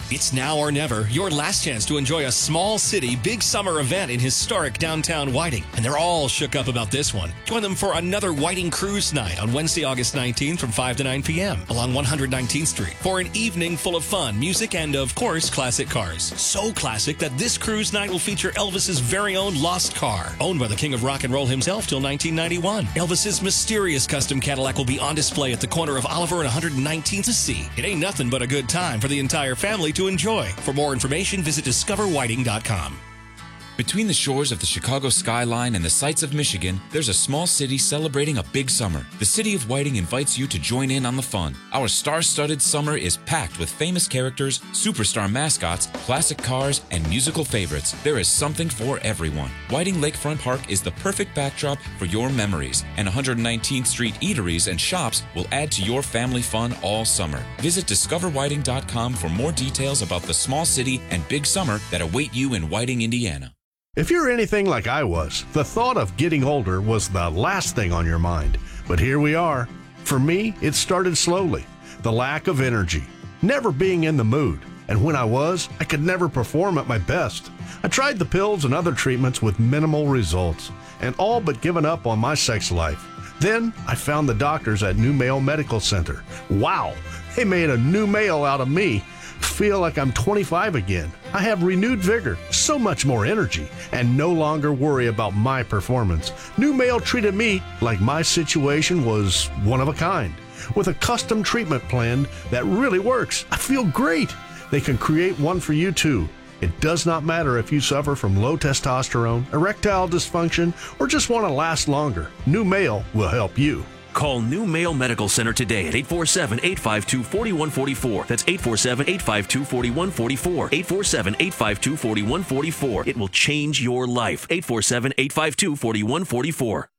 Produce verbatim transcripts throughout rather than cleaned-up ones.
It's now or never, your last chance to enjoy a small city, big summer event in historic downtown Whiting. And they're all shook up about this one. Join them for another Whiting Cruise Night on Wednesday, August nineteenth from five to nine p.m. along one hundred nineteenth Street for an evening full of fun, music, and, of course, classic cars. So classic that this cruise night will feature Elvis's very own Lost Car, owned by the king of rock and roll himself till nineteen ninety-one. Elvis's mysterious custom Cadillac will be on display at the corner of Oliver and one hundred nineteenth to see. It ain't nothing but a good time for the entire family to enjoy. For more information, visit discover whiting dot com. Between the shores of the Chicago skyline and the sights of Michigan, there's a small city celebrating a big summer. The city of Whiting invites you to join in on the fun. Our star-studded summer is packed with famous characters, superstar mascots, classic cars, and musical favorites. There is something for everyone. Whiting Lakefront Park is the perfect backdrop for your memories, and one hundred nineteenth Street eateries and shops will add to your family fun all summer. Visit discover whiting dot com for more details about the small city and big summer that await you in Whiting, Indiana. If you're anything like I was, the thought of getting older was the last thing on your mind. But here we are. For me, it started slowly. The lack of energy, never being in the mood. And when I was, I could never perform at my best. I tried the pills and other treatments with minimal results, and all but given up on my sex life. Then I found the doctors at New Male Medical Center. Wow, they made a new male out of me. Feel like I'm twenty-five again. I have renewed vigor, so much more energy, and no longer worry about my performance. New Male treated me like my situation was one of a kind, with a custom treatment plan that really works. I feel great. They can create one for you too. It does not matter if you suffer from low testosterone, erectile dysfunction, or just want to last longer. New Male will help you. Call New Male Medical Center today at eight four seven, eight five two, four one four four. That's eight four seven, eight five two, four one four four. eight four seven, eight five two, four one four four. It will change your life. eight four seven, eight five two, four one four four.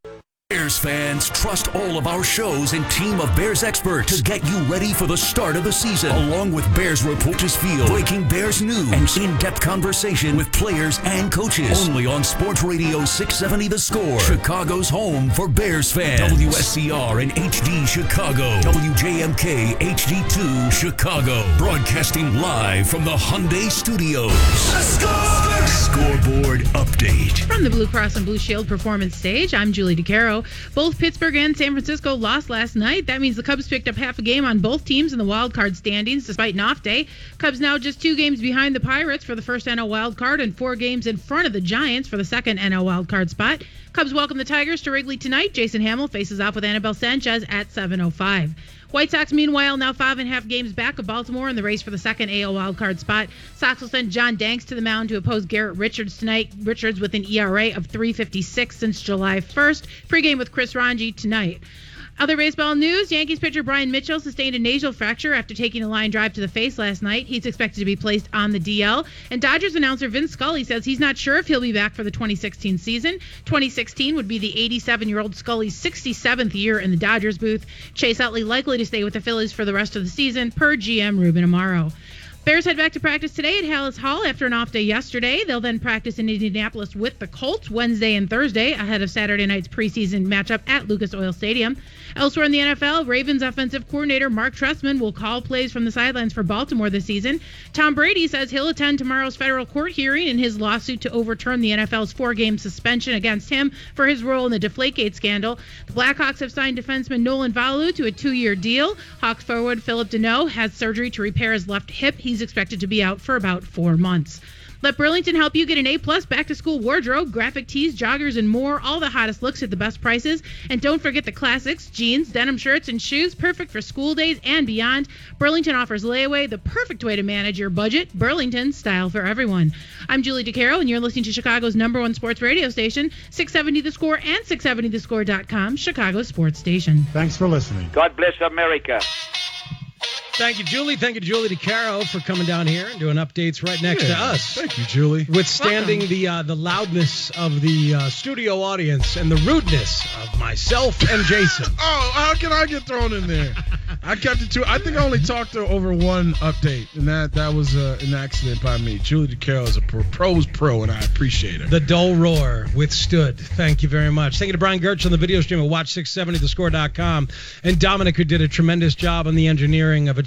Bears fans, trust all of our shows and team of Bears experts to get you ready for the start of the season. Along with Bears Reporters Field, breaking Bears news, and in-depth conversation with players and coaches. Only on Sports Radio six seventy The Score, Chicago's home for Bears fans. W S C R and H D Chicago. W J M K H D two Chicago. Broadcasting live from the Hyundai Studios. Score! Scoreboard update. From the Blue Cross and Blue Shield Performance Stage, I'm Julie DeCaro. Both Pittsburgh and San Francisco lost last night. That means the Cubs picked up half a game on both teams in the wild card standings despite an off day. Cubs now just two games behind the Pirates for the first N L wild card and four games in front of the Giants for the second N L wild card spot. Cubs welcome the Tigers to Wrigley tonight. Jason Hamill faces off with Anibal Sanchez at seven oh five. White Sox, meanwhile, now five and a half games back of Baltimore in the race for the second A L wildcard spot. Sox will send John Danks to the mound to oppose Garrett Richards tonight. Richards with an E R A of three fifty-six since July first. Pregame with Chris Ranji tonight. Other baseball news, Yankees pitcher Brian Mitchell sustained a nasal fracture after taking a line drive to the face last night. He's expected to be placed on the D L. And Dodgers announcer Vince Scully says he's not sure if he'll be back for the twenty sixteen season. twenty sixteen would be the eighty-seven-year-old Scully's sixty-seventh year in the Dodgers booth. Chase Utley likely to stay with the Phillies for the rest of the season, per G M Ruben Amaro. Bears head back to practice today at Hallis Hall after an off day yesterday. They'll then practice in Indianapolis with the Colts Wednesday and Thursday ahead of Saturday night's preseason matchup at Lucas Oil Stadium. Elsewhere in the N F L, Ravens offensive coordinator Mark Trestman will call plays from the sidelines for Baltimore this season. Tom Brady says he'll attend tomorrow's federal court hearing in his lawsuit to overturn the N F L's four-game suspension against him for his role in the Deflategate scandal. The Blackhawks have signed defenseman Nolan Valu to a two-year deal. Hawks forward Philip Deneau has surgery to repair his left hip. He's expected to be out for about four months. Let Burlington help you get an A-plus back-to-school wardrobe, graphic tees, joggers, and more. All the hottest looks at the best prices. And don't forget the classics, jeans, denim shirts, and shoes, perfect for school days and beyond. Burlington offers layaway, the perfect way to manage your budget. Burlington, style for everyone. I'm Julie DeCaro, and you're listening to Chicago's number one sports radio station, six seventy The Score and six seventy the score dot com, Chicago's sports station. Thanks for listening. God bless America. Thank you, Julie. Thank you, Julie DeCaro, for coming down here and doing updates right next yeah, to us. Thank you, Julie. Withstanding Welcome. the uh, the loudness of the uh, studio audience and the rudeness of myself and Jason. Oh, how can I get thrown in there? I kept it to. I think I only talked to over one update, and that that was uh, an accident by me. Julie DeCaro is a pro, pro's pro, and I appreciate her. The dull roar withstood. Thank you very much. Thank you to Brian Gertz on the video stream at watch six seventy the score dot com, and Dominic, who did a tremendous job on the engineering of a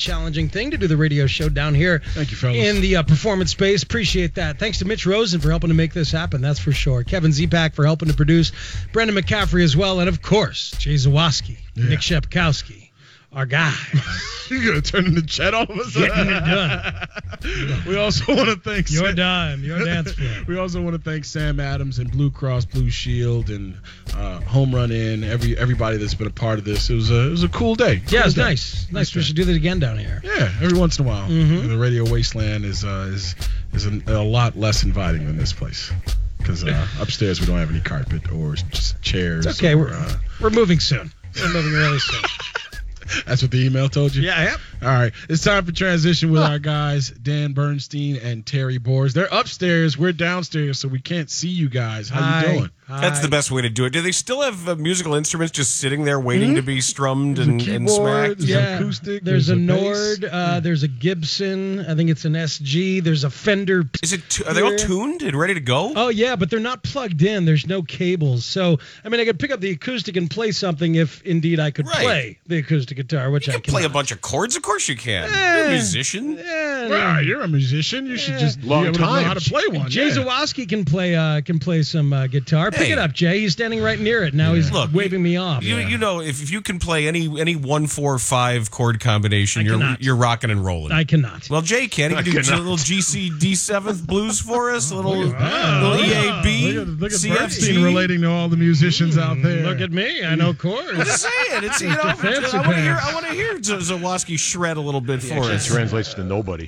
challenging thing to do the radio show down here. Thank you, fellas. In the uh, performance space. Appreciate that. Thanks to Mitch Rosen for helping to make this happen. That's for sure. Kevin Zepak for helping to produce. Brendan McCaffrey as well. And, of course, Jay Zawoski, Yeah. Nick Shepkowski, our guy. You're going to turn into Chet all of a sudden? Getting it done. We also want to thank Your Sam- dime, your dance floor. We also want to thank Sam Adams and Blue Cross Blue Shield and uh, Home Run In, every everybody that's been a part of this. It was a it was a cool day. Yeah, Cool it's day. nice. Nice. We day. should do that again down here. Yeah, every once in a while. Mhm. The radio wasteland is uh, is is a, a lot less inviting than this place. Because uh, upstairs we don't have any carpet or just chairs. It's okay. or, We're, uh, we're moving soon. We're moving really soon. That's what the email told you? Yeah, yep. All right. It's time for transition with our guys, Dan Bernstein and Terry Boers. They're upstairs. We're downstairs, so we can't see you guys. How Hi. you doing? That's the best way to do it. Do they still have uh, musical instruments just sitting there waiting Mm-hmm. to be strummed There's a and, and keyboard, smacked? there's Yeah, acoustic, there's, there's a, a Nord, bass. uh, there's a Gibson. I think it's an S G. There's a Fender. Is it? T- are they all Here. tuned and ready to go? Oh yeah, but they're not plugged in. There's no cables. So I mean, I could pick up the acoustic and play something if indeed I could Right. play the acoustic guitar, which you I can can play a bunch of chords. Of course you can. Eh. You're a musician. Yeah, Well, you're a musician. You should Yeah. just Long be able to know time. how to play one. Jay yeah. Zawoski can play uh, can play some uh, guitar. Pick Hey. it up, Jay. He's standing right near it now. He's Look, waving me off. You, you know, if, if you can play any any one four five chord combination, I you're cannot. you're rocking and rolling. I cannot. well, Jay can. He I can do a cannot. little G C D seventh blues for us. A little, Look at that. little E A B. Look at, look at C F Bernstein G. relating to all the musicians out there. Look at me. I know I'm chords. just saying. It's you know. I fancy want to hear. pants. I want to hear Z- Zawoski shred a little bit for Actually, it us. translates to nobody.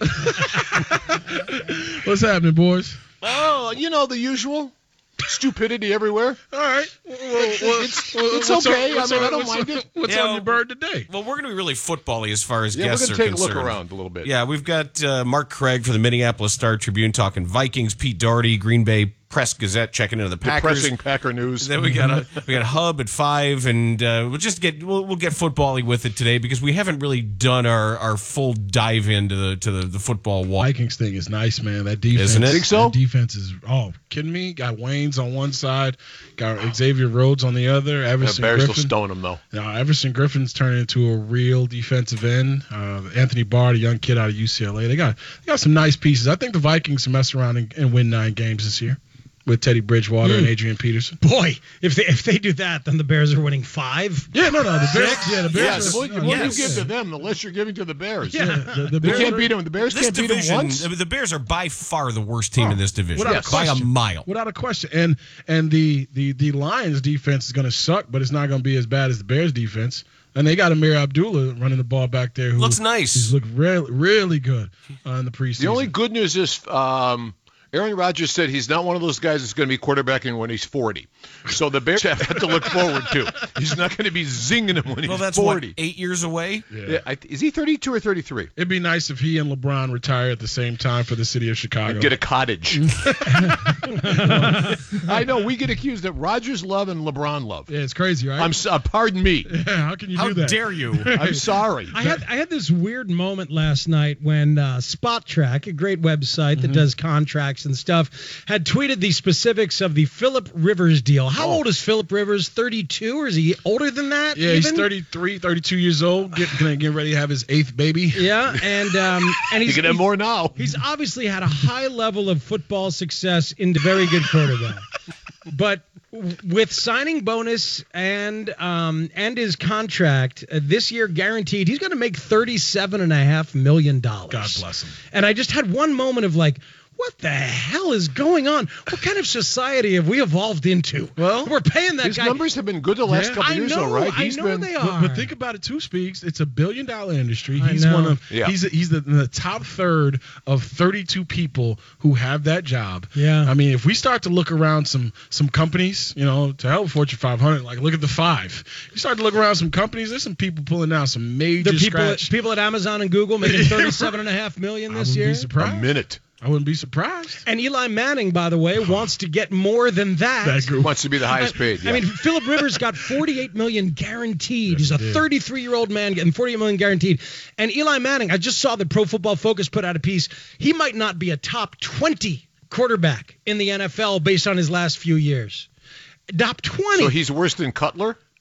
What's happening, boys? Oh, you know the usual. Stupidity everywhere. All right. Well, well, It's- well, it's what's okay. On, what's I mean, on- I don't what's mind on- it. What's Yeah, on your bird today? Well, we're going to be really football-y as far as Yeah, we're guests going are to take a concerned. look around a little bit. Yeah, we've got uh, Mark Craig for the Minneapolis Star Tribune talking Vikings, Pete Doherty, Green Bay Press Gazette checking into the Packers. Depressing Packer news. Then we got a we got a hub at five, and uh, we'll just get we'll, we'll get football-y with it today because we haven't really done our, our full dive into the to the, the football wall. Vikings thing is nice, man. That defense. Isn't it? Think so? That defense is, oh, kidding me? Got Waynes on one side, got Xavier Rhodes on the other. The Everson Bears will Griffin. stone him, though. Now, Everson Griffin's turning into a real defensive end. Uh, Anthony Barr, a young kid out of U C L A. They got they got some nice pieces. I think the Vikings can mess around and, and win nine games this year with Teddy Bridgewater and Adrian Peterson. Boy, if they if they do that, then the Bears are winning five. Yeah, no, no, the Bears. Yeah, the Yeah, Bears. the more, are- the more yes. you give to them, the less you're giving to the Bears. Yeah, the, the They Bears can't are- beat them. The Bears This can't beat them division, once. I mean, the Bears are by far the worst team in this division Without a by a question. mile. Without a question. And and the the the Lions defense is going to suck, but it's not going to be as bad as the Bears defense. And they got Amir Abdullah running the ball back there. Who Looks nice. He's looked really really good uh, in the preseason. The only good news is um, Aaron Rodgers said he's not one of those guys that's going to be quarterbacking when he's forty. So the Bears have that to look forward to. He's not going to be zinging him when he's Well, that's forty. what, eight years away. Yeah, I, is he thirty-two or thirty-three? It'd be nice if he and LeBron retire at the same time for the city of Chicago. Get a cottage. I know we get accused of Rodgers love and LeBron love. Yeah, it's crazy, right? I'm s- uh, pardon me. yeah, how can you How do that? dare you? I'm sorry. I had I had this weird moment last night when uh, Spot Track, a great website Mm-hmm. that does contracts and stuff, had tweeted the specifics of the Phillip Rivers deal. How Oh. old is Phillip Rivers? thirty-two, or is he older than that? Yeah, he's even? thirty-three, thirty-two years old, getting getting getting ready to have his eighth baby. Yeah, and um, and You he's can have more now. He's obviously had a high level of football success in the very good quarterback. But w- with signing bonus and um, and his contract uh, this year guaranteed, he's going to make thirty-seven and a half million dollars. God bless him. And I just had one moment of like, what the hell is going on? What kind of society have we evolved into? Well, we're paying that His guy. numbers have been good the last Yeah. couple I years, know, though, right? I He's know been. they But, are. but think about it too, Speaks. It's a billion dollar industry. I He's know. one of Yeah. he's he's the, the top third of thirty-two people who have that job. Yeah. I mean, if we start to look around some some companies, you know, to hell with Fortune five hundred, like look at the five. You start to look around some companies. There's some people pulling down some major the people, scratch. people at Amazon and Google making thirty-seven and a half million I this wouldn't year. be A surprised. minute. I wouldn't be surprised. And Eli Manning, by the way, wants to get more than that. That group. Wants to be the highest paid. I Yeah. mean, Phillip Rivers got forty-eight million guaranteed. He's a thirty-three-year-old man getting forty-eight million guaranteed. And Eli Manning, I just saw that Pro Football Focus put out a piece. He might not be a top twenty quarterback in the N F L based on his last few years. Top twenty. so he's worse than Cutler.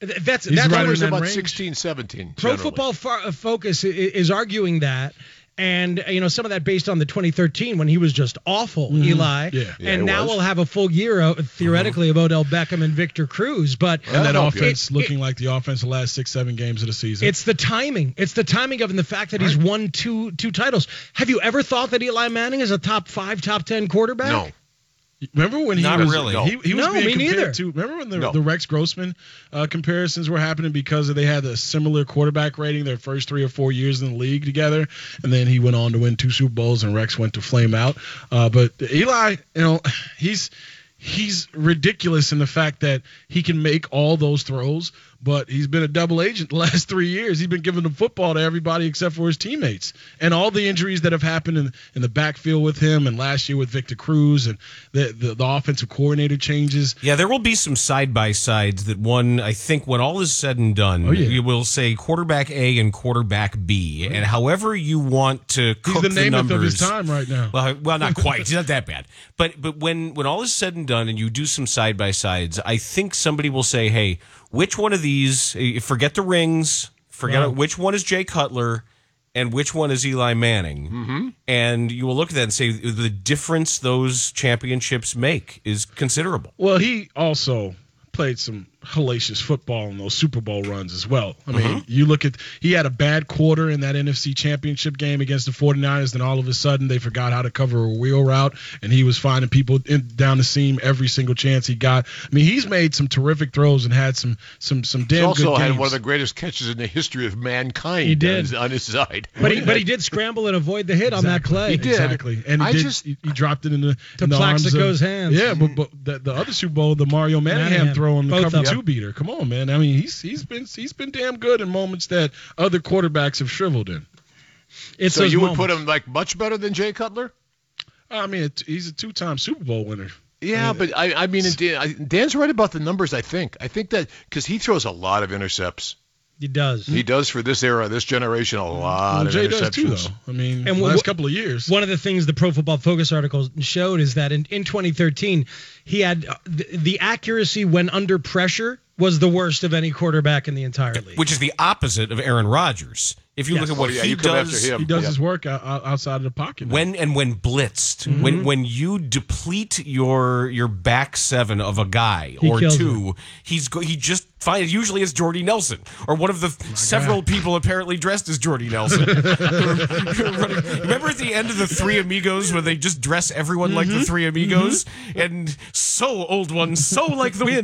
That's He's that's right Numbers in that about range. sixteen, seventeen. Pro generally. Football Fo- Focus i- is arguing that. And, you know, some of that based on the twenty thirteen when he was just awful, Mm-hmm. Eli. Yeah. Yeah, and he now was. we'll have a full year, uh, theoretically, of Odell Beckham and Victor Cruz. But Well, And that that'll help you. offense It- looking like the offense the last six, seven games of the season. it's the timing. It's the timing of it and the fact that he's won two two titles. Have you ever thought that Eli Manning is a top five, top ten quarterback? No. Remember when he Not was really. he, he was No, being me compared neither. to remember when the, No. the Rex Grossman uh, comparisons were happening because they had a similar quarterback rating their first three or four years in the league together, and then he went on to win two Super Bowls and Rex went to flame out. Uh, but Eli, you know, he's he's ridiculous in the fact that he can make all those throws, but he's been a double agent the last three years. He's been giving the football to everybody except for his teammates. And all the injuries that have happened in, in the backfield with him and last year with Victor Cruz and the, the, the offensive coordinator changes. Yeah, there will be some side-by-sides that one, I think, when all is said and done, Oh, yeah. you will say quarterback A and quarterback B. And however you want to cook He's the Namath numbers, of his time right now. Well, well, not quite. He's not that bad. But but when, when all is said and done and you do some side-by-sides, I think somebody will say, hey, which one of these, eh, forget the rings, forget Wow. it, which one is Jay Cutler, and which one is Eli Manning? Mm-hmm. And you will look at that and say the difference those championships make is considerable. Well, he also played some hellacious football in those Super Bowl runs as well. I mean, you look at he had a bad quarter in that N F C Championship game against the forty-niners, then all of a sudden they forgot how to cover a wheel route, and he was finding people in, down the seam every single chance he got. I mean, he's made some terrific throws and had some some some He damn also good had games. one of the greatest catches in the history of mankind He did. On, his, on his side. But he, but he did scramble and avoid the hit on that play. He did. Exactly, and he, I did, just- he, he dropped it in the, To in the arms of- Plaxico's hands. Yeah, but, but the, the other Super Bowl, the Mario Manningham, Manningham. throw on the Both cover of them. two beater. Come on, man. I mean, he's he's been he's been damn good in moments that other quarterbacks have shriveled in. It's So those you would moments. put him like much better than Jay Cutler? I mean, it, he's a two-time Super Bowl winner. Yeah, but I, I mean, Dan, I- Dan's right about the numbers. I think. I think that because he throws a lot of intercepts. He does. He does for this era, this generation, a lot Well, of Jay interceptions. does too, though. I mean, And the wh- last wh- couple of years. One of the things the Pro Football Focus article showed is that in, in twenty thirteen, he had uh, the, the accuracy when under pressure was the worst of any quarterback in the entire league. Which is the opposite of Aaron Rodgers. If you Yes. look at what Oh, yeah, he you come does after him. He does Yeah. his work out, out- outside of the pocket. now. when and when blitzed, when when you deplete your your back seven of a guy He or kills two, he's go, he just finds usually it's Jordy Nelson or one of the several people apparently dressed as Jordy Nelson. Remember at the end of the Three Amigos when they just dress everyone like the Three Amigos and so old one, so like the wind.